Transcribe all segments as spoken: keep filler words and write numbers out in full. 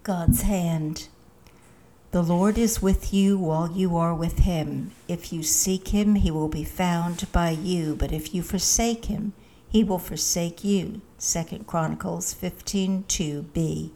God's hand. The Lord is with you while you are with him. If you seek him, he will be found by you, but if you forsake him, he will forsake you. Second Chronicles fifteen two b.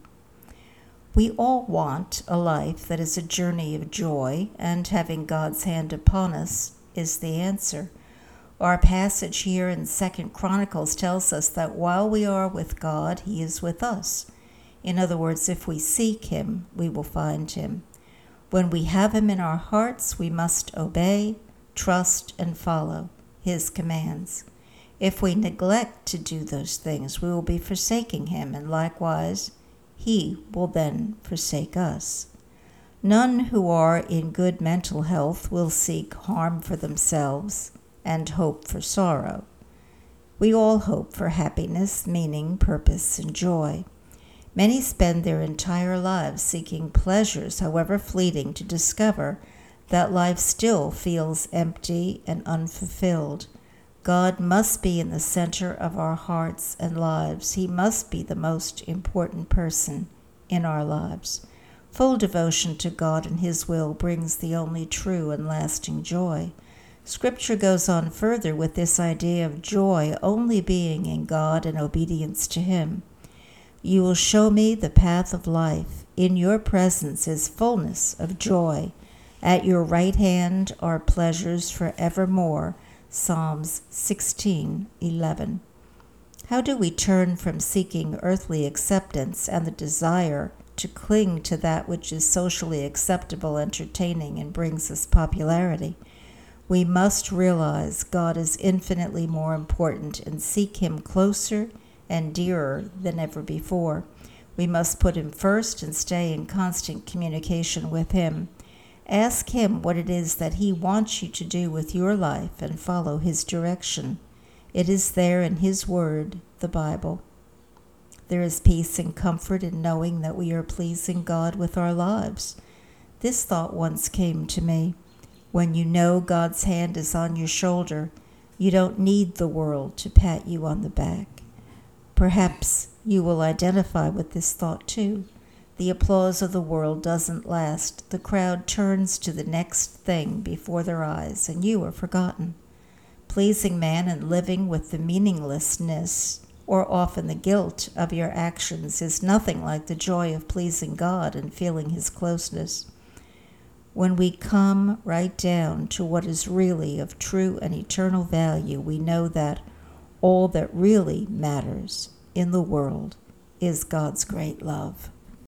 We all want a life that is a journey of joy, and having God's hand upon us is the answer. Our passage here in Second Chronicles tells us that while we are with God, he is with us. In other words, if we seek him, we will find him. When we have him in our hearts, we must obey, trust, and follow his commands. If we neglect to do those things, we will be forsaking him, and likewise, he will then forsake us. None who are in good mental health will seek harm for themselves and hope for sorrow. We all hope for happiness, meaning, purpose, and joy. Many spend their entire lives seeking pleasures, however fleeting, to discover that life still feels empty and unfulfilled. God must be in the center of our hearts and lives. He must be the most important person in our lives. Full devotion to God and his will brings the only true and lasting joy. Scripture goes on further with this idea of joy only being in God and obedience to him. You will show me the path of life. In your presence is fullness of joy. At your right hand are pleasures forevermore. Psalms sixteen eleven. How do we turn from seeking earthly acceptance and the desire to cling to that which is socially acceptable, entertaining, and brings us popularity? We must realize God is infinitely more important and seek him closer and dearer than ever before. We must put him first and stay in constant communication with him. Ask him what it is that he wants you to do with your life and follow his direction. It is there in his word, the Bible. There is peace and comfort in knowing that we are pleasing God with our lives. This thought once came to me. When you know God's hand is on your shoulder, you don't need the world to pat you on the back. Perhaps you will identify with this thought too. The applause of the world doesn't last. The crowd turns to the next thing before their eyes, and you are forgotten. Pleasing man and living with the meaninglessness, or often the guilt of your actions, is nothing like the joy of pleasing God and feeling his closeness. When we come right down to what is really of true and eternal value, we know that all that really matters in the world is God's great love.